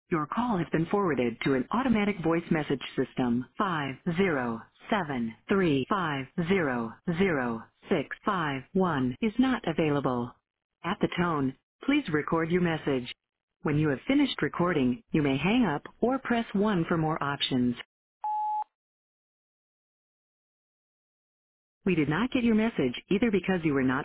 Your call has been forwarded to an automatic voice message system. 50735000651 is not available. At the tone, please record your message. When you have finished recording, you may hang up or press 1 for more options. We did not get your message either because you were not